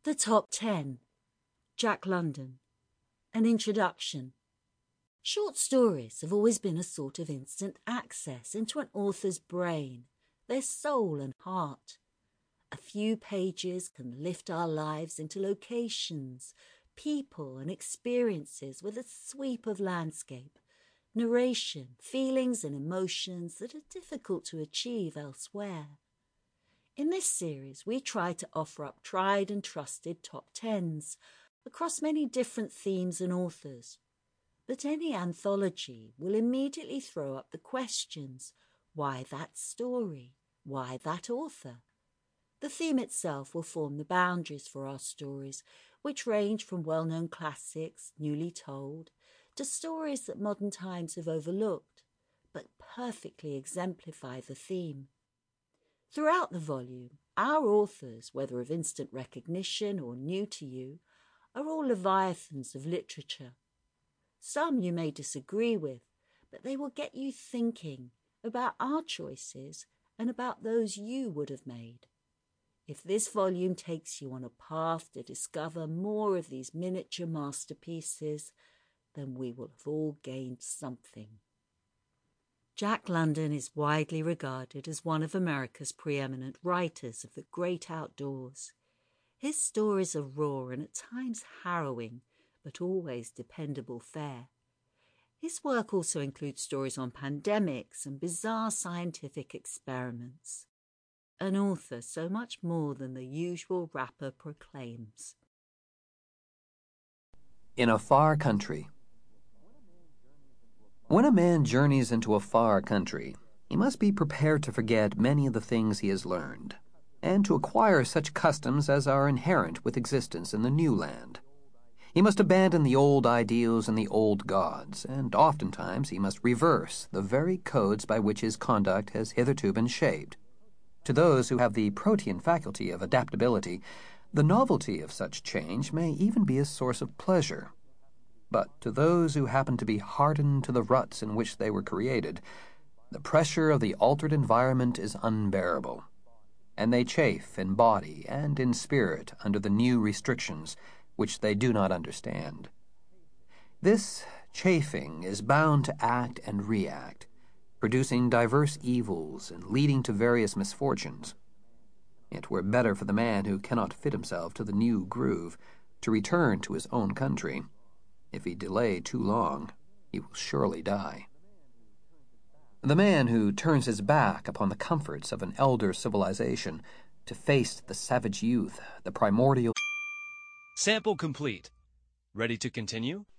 The Top 10. Jack London. An introduction. Short stories have always been a sort of instant access into an author's brain, their soul and heart. A few pages can lift our lives into locations, people and experiences with a sweep of landscape, narration, feelings and emotions that are difficult to achieve elsewhere. In this series, we try to offer up tried and trusted top tens across many different themes and authors. But any anthology will immediately throw up the questions: why that story? Why that author? The theme itself will form the boundaries for our stories, which range from well-known classics, newly told, to stories that modern times have overlooked, but perfectly exemplify the theme. Throughout the volume, our authors, whether of instant recognition or new to you, are all leviathans of literature. Some you may disagree with, but they will get you thinking about our choices and about those you would have made. If this volume takes you on a path to discover more of these miniature masterpieces, then we will have all gained something. Jack London is widely regarded as one of America's preeminent writers of the great outdoors. His stories are raw and at times harrowing, but always dependable fare. His work also includes stories on pandemics and bizarre scientific experiments. An author so much more than the usual rapper proclaims. In a Far Country. When a man journeys into a far country, he must be prepared to forget many of the things he has learned, and to acquire such customs as are inherent with existence in the new land. He must abandon the old ideals and the old gods, and oftentimes he must reverse the very codes by which his conduct has hitherto been shaped. To those who have the protean faculty of adaptability, the novelty of such change may even be a source of pleasure. But to those who happen to be hardened to the ruts in which they were created, the pressure of the altered environment is unbearable, and they chafe in body and in spirit under the new restrictions which they do not understand. This chafing is bound to act and react, producing diverse evils and leading to various misfortunes. It were better for the man who cannot fit himself to the new groove to return to his own country. If he delay too long, he will surely die. The man who turns his back upon the comforts of an elder civilization to face the savage youth, the primordial... Sample complete. Ready to continue?